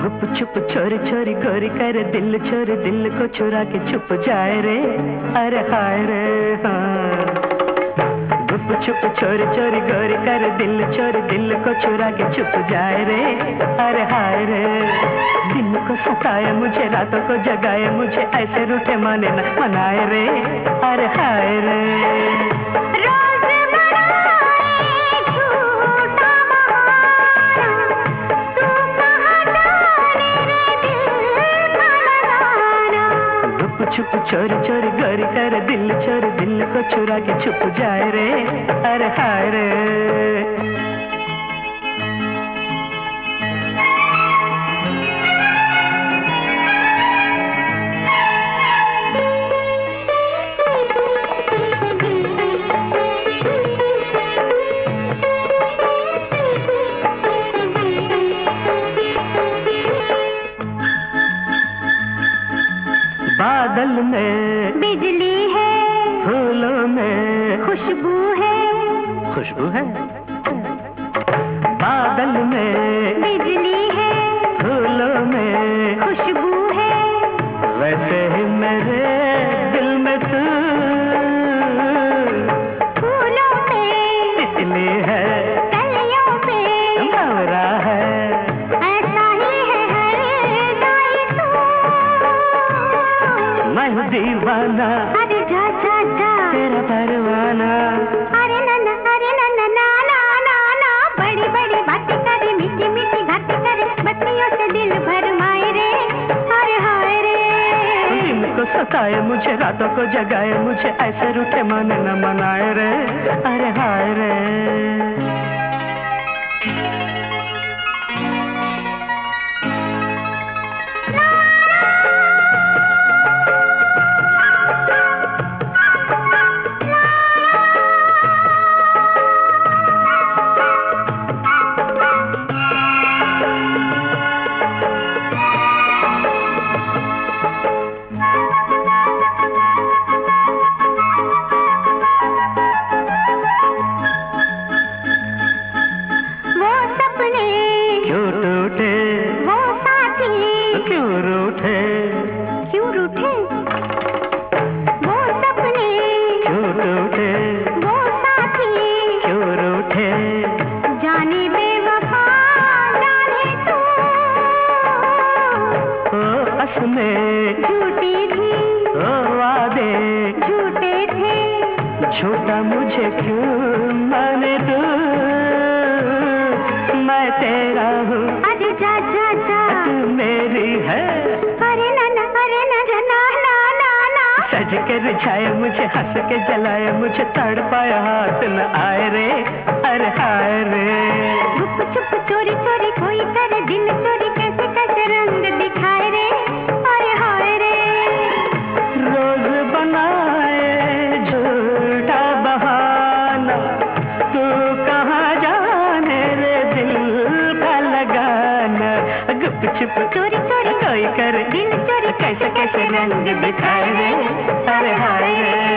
गुप चुप चोरी चोरी गोरी कर दिल चोरी, दिल को चुरा के छुप जाए रे, अरे हाय रे हाँ। गुप चुप चोरी चोरी गोरी कर दिल चोरी, दिल को चुरा के छुप जाए रे, अरे हाय रे। दिन को सताए मुझे, रातों को जगाए मुझे, ऐसे रूठे माने न मनाए रे, अरे हाय रे। छुप चोरी चोरी गोरी कर दिल चोरी, दिल को चुरा के छुप जाए रे, अरे हाय रे। बादल में बिजली है, फूलों में खुशबू है, खुशबू है। बादल में बिजली है, फूलों में खुशबू है, वैसे ही मेरे दिल में तू फूलों में तितली है, कलियों में भंवरा है। ऐसा ही है हर दाई तू। मैं हूँ दीवाना, अरे जा जा जा तेरा परवाना। अरे नन्ना ना ना ना ना, बड़ी बड़ी बातें करे, मीठी मीठी बातें करे, बत्तियों से दिल भरमाए रे, अरे हाय रे। दिन को सताए मुझे, रातों को जगाए मुझे, ऐसे रूठे माने न मनाए रे, अरे हाय रे। क्यों टूटे वो साथी, क्यों रूठे, क्यों रूठे वो सपने, क्यों टूटे वो साथी, क्यों रूठे। जाने बेवफा जाने तू, ओ असमें झूठी थी, ओ वादे झूठे थे, झूठा मुझे क्यों माने तू। मैं तेरा हूँ, अरे जा जा जा तू मेरी है। अरे ना ना ना ना, सज के रिझाए मुझे, हंस के जलाए मुझे, तड़पाया हाथ न आए रे, अरे हाय रे। गुप चुप चोरी चोरी कोई करे दिल चोरी, कैसे कैसे रंग दिखाए रे, अरे हाय रे। रोज बनाए झूठा बहाना, तू कहाँ जाने रे दिल का लगाना। गुप चुप चोरी चोरी कोई करे दिल चोरी, कैसे कैसे रंग दिखाए रे, अरे हाय रे।